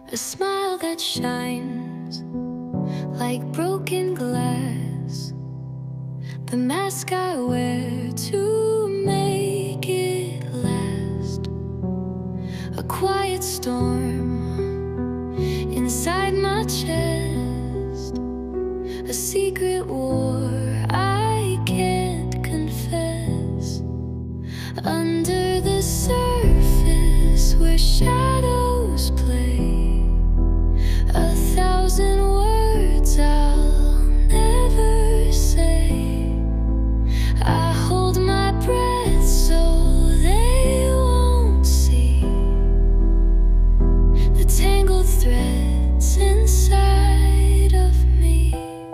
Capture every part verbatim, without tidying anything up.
A smile that shines like broken glass, the mask I wear to make it last. A quiet storm inside my chest, a secret war I can't confess. Under the surface where shadows play, a thousand words I'll never say. I hold my breath so they won't see the tangled threads inside of me.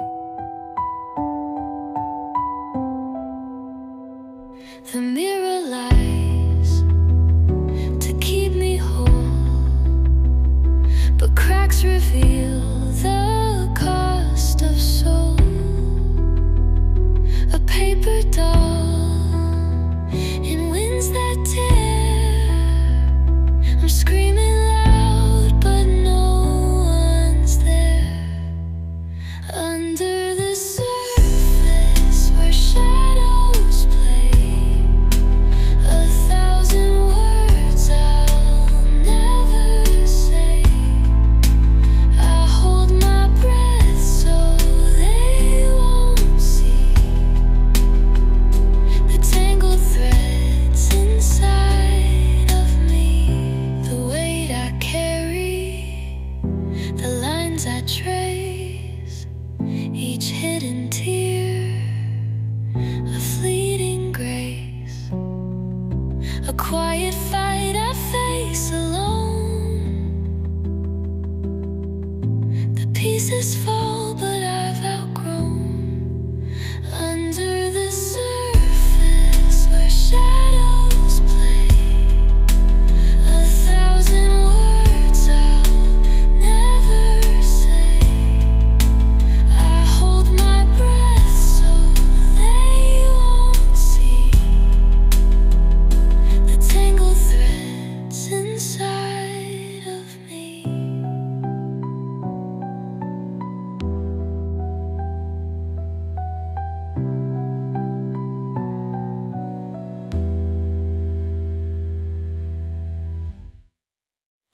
The mirror lies to keep me whole, but cracks reveal the cost of soul. A paper doll in winds that tear, I'm screaming loud but no one's there. Under the surface where shadows play, a thousand words I'll never say. I hold my breath so they won't see the tangled threads inside of me. The weight I carry, the lines I trace, each hidden tear, a fleeting grace. A quiet fight I face alone, the pieces fall